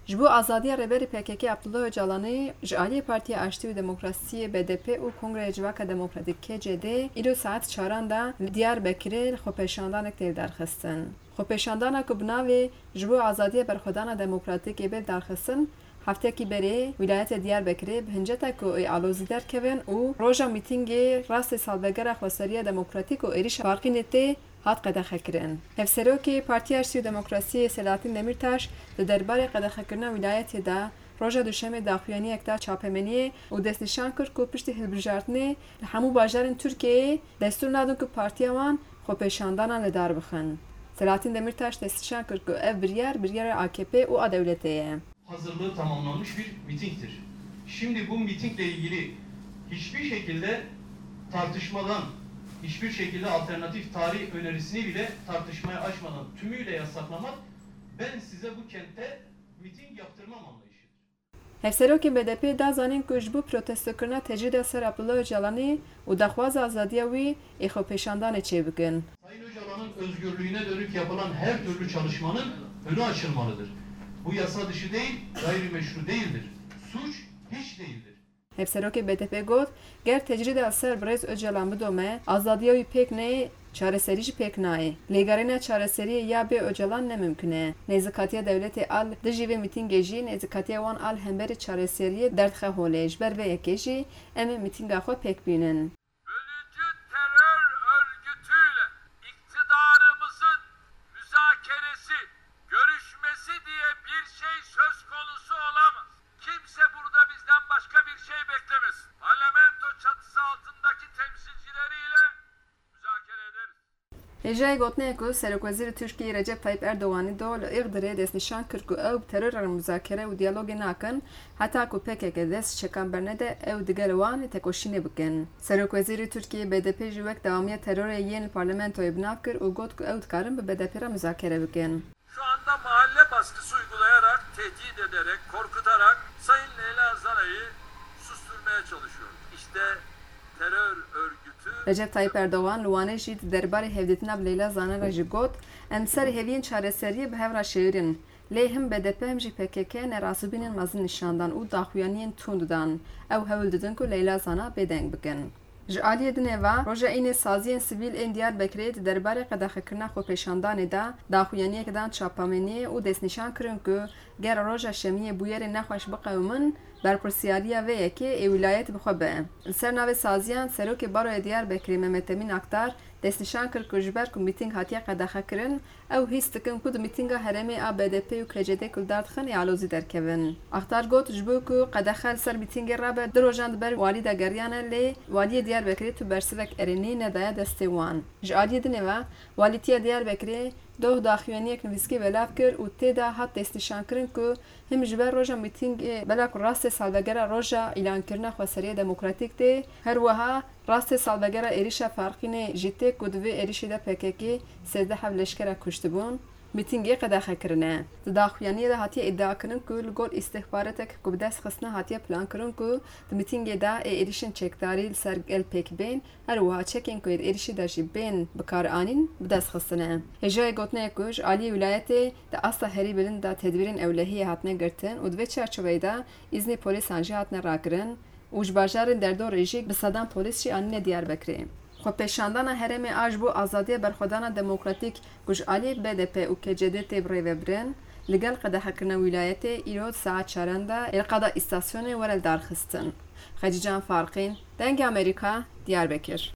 Ji bo azadiya rêberê PKK Abdullah Öcalanê ji aliyê Partiya Aştî û Demokrasiyê BDP û Kongreya Civaka Demokratîk KCD îro saet 4 da li Diyarbekirê li xwepêşandanek têv derxistin. Xwepêşandana ku bi navê ji bo azadiya berxwedana demokratîkê bêv derxistin, heftekî berê wîlayeta Diyarbekirê bi hinceta ku ê alozî derkevin û roja mîtîngê rastê salvegera xweseriya demokratîk û êrişa Barxînê tê hat qedexekirin. Hevserokê Partiya Aştî û Demokrasiyê Selahattin Demirtaş li derbarê qedexekirina wîlayetê de roja duşemê daxuyaniyek da çapemeniyê û destnîşan kir ku piştî hilbijartinê li hemû bajarên Tirkiyeyê destûr nadin ku partiya wan xwepêşandanan li dar bixin. Selahattin Demirtaş destnîşan kir ku ev biryara AKP û a dewletê ye. Hazırlığı tamamlanmış bir mitingdir. Şimdi bu mitingle ilgili hiçbir şekilde tartışmadan, hiçbir şekilde alternatif tarih önerisini bile tartışmaya açmadan tümüyle yasaklamak, ben size bu kentte miting yaptırmam anlayışıdır. Hevserokên BDP da zanin ku ji bo protestokirina tecrîda ser Abdullah Öcalanê û daxwaza azadiya wî ê xwepêşandanê çêbikin. Sayın Öcalan'ın özgürlüğüne dönük yapılan her türlü çalışmanın önü açılmalıdır. Bu yasa dışı değil, gayrimeşru değildir. Suç hiç değildir. Hevserokê BDP got, ger tecrîda ser Birêz Öcalan bidome, azadiya wî pêk neyê, çareserî jî pêk nayê. Lêgerîna çareseriyê ya bê Öcalan nemimkün e. Nêzîkatiya dewletê al di jî vê mîtingê jî nêzîkatiya wan al hemberî çareseriyê derdxe holê. Ji ber vê yekê jî em ê mîtinga xwe pêk bînin. Bölücü terör örgütüyle iktidarımızın müzakeresi, görüşmesi diye bir şey söz konusu olamaz. Kimse burada bizden başka bir şey beklemesin. Parlamento çatısı altındaki temsilcileriyle müzakere ederiz. Hêjayê gotinê ku Serokwezîrê Tirkiyeyê Recep Tayyip Erdoganî do li Îğdirê destnîşan kir ku ew teror re muzakere û diyalogê nakin, heta ku PKK dest çekan bernede ew digel wan tekoşînê bikin. Serokwezîrê Tirkiyeyê BDP jî wek dewamiya terorê yên li parlamentoyê binav kir û got ku ew dikarin bi BDP re muzakere bikin. Şu anda mahalle baskısı uygulayarak, tehdit ederek, korkutarak Sayın Leyla Zana'yı susturmaya çalışıyor. İşte terör örgütü... Recep Tayyip Erdogan li Wanê jî di derbarê hevdîtina bi Leyla Zana re jî got, em ser heviyên çareseriyê bi hev re şêrin. Lê him BDP hem jî PKK nerazibînên mezin nîşandan û daxuyaniyên tund dan. Ew hewl didin ku Leyla Zana bêdeng bikin. Ji aliyê din êva, roja înê saziyên sivîl ên Diyarbekirê di derbarê qedexekirina xwepêşandanê de daxuyaniyek dan çapemeniyê û destnîşan kirin ku ger roja şemiyê bûyerê nexweş biqewmin, berpirsiyariya vê yekê ê wîlayet bixwe be. Li ser navê saziyan, Serokê Baroya Diyarbekirê Mehmet Emîn Aktar destnîşan kir ku ji ber ku mîtîng hatiye qedexekirin, ew hîs dikin ku di mîtînga herêmê a BDP û KCD ku li dar dixin ê alozî derkevin. Aktar got ji bo ku qedexe li ser mîtîngê rabe di rojan di ber walî de geriyane lê Waliyê Diyarbekirê tu bersivek erênî nedaye destê wan. Ji aliyê din êva, Walîtiya Diyarbekirê doh daxuyaniyek nivîskî velav kir û tê de hat destnîşankirin ku him ji ber roja mîtîngê bela ku rastê salvegera roja îlankirina xweseriya demokratîk tê, her wiha rastê salvegera êrişa Barxînê jî tê ku di vê êrişê de PKK 13 hev leşkera kuştibûn, mîtingê qedexekirine. Di daxuyaniyê de hatiye îddiakirin ku li gor îstixbaretek ku bi dest xistina hatiye plankirin ku di mîtingê de ê êrişên çekdarî li ser gel pêk bên, her wiha çekên ku ê êrişî de jî bên bikaranîn bi dest xistine. Hêjayê gotinê ku ji aliyê wîlayetê di asta herî bilind da tedbîrên ewlehiyê hatine girtin û di vê çerçeveyê de îznê polîsan jî hatine rakirin û ji bajarên derdorê jî bi sedan polîs jî anîne Diyarbekirê. Xwepêşandana herêmê a ji bo azadiya berxwedana demokratîk ku ji aliyê BDP û KCD tê birêvebirin, li gel qedexekirina wîlayetê îro saet 4 da êrqada îstasyonê were li darxistin. Xecîcan Farqîn, Dengê Amerîka, Diyarbekir.